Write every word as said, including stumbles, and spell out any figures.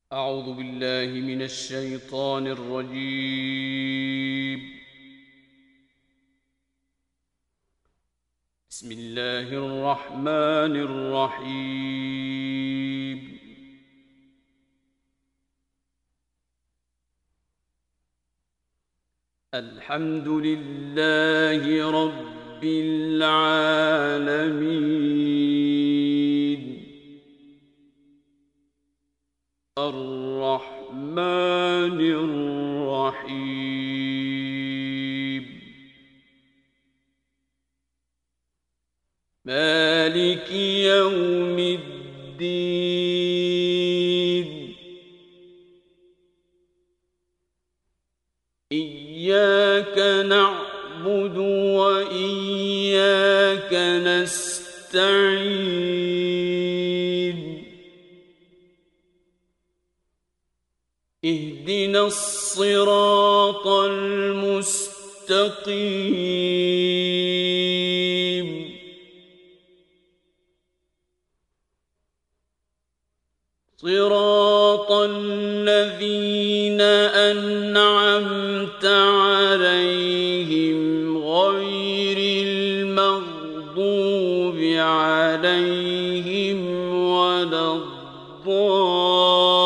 أعوذ بالله من الشيطان الرجيم. بسم الله الرحمن الرحيم. الحمد لله رب العالمين الرحمن الرحيم مالك يوم الدين إياك نعبد وإياك نستعين اهدنا الصراط المستقيم صراط الذين أنعمت عليهم غير المغضوب عليهم ولا الضالين